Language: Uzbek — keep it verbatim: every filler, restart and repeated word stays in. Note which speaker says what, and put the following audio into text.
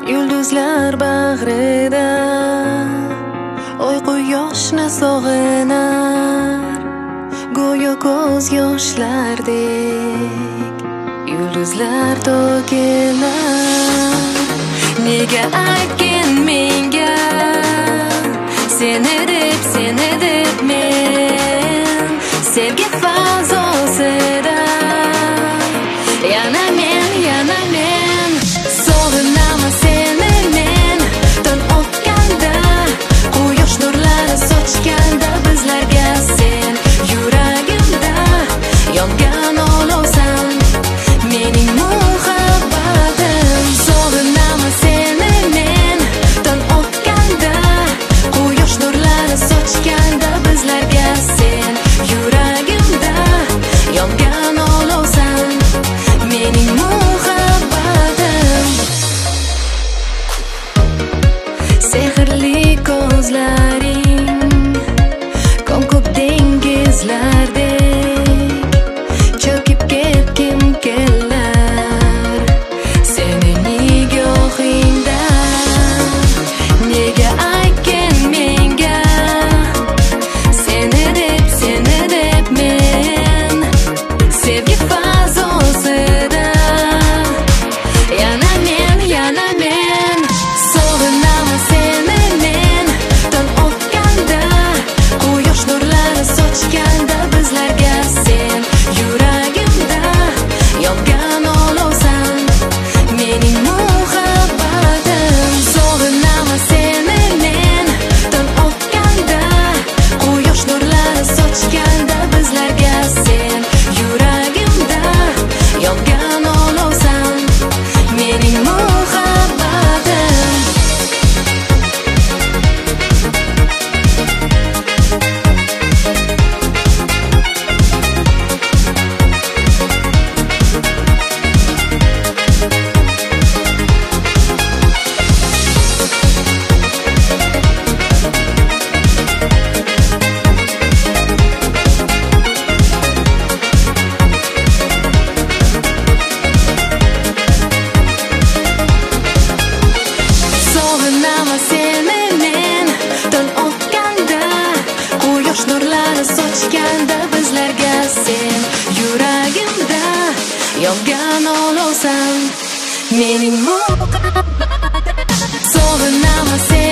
Speaker 1: Yulduzlar bag'rida oy quyoshni sog'inar, go'yo ko'z yoshlardek yulduzlar to'kilar. Nega aytgin menga seni deb, seni deb men sevgi fazosida yana men, yana men sog'inaman seni men. Tun o'tganda, quyosh nurlari sochganda bizlarga sen yuragimda yongan olovsan, mening muhabbatim. Sog'inaman seni men. Tun o'tganda, quyosh nurlari sochganda bizlarga sen yuragimda yongan olovsan, mening muhabbatim. Sehrli ko'zlaring ko'm-ko'k dengizlardek cho'kib ketgim kelar sening nigohingda. Nega aytgin menga seni deb, seni deb men sevgi fazosida yana men, yana men sog'inaman seni men. Tun o'tganda, quyosh nurlari sochganda bizlarga sen yuragimda yongan olovsan, mening muhabbatim. Sog'inaman seni men. Tun o'tganda, quyosh nurlari sochganda bizlarga sen yuragimda yongan olovsan, mening muhabbatim. Sog'inaman seni men. Tun o'tganda, quyosh nurlari sochganda bizlarga sen yuragimda yongan olovsan, mening muhabbatim. Sog'inaman seni.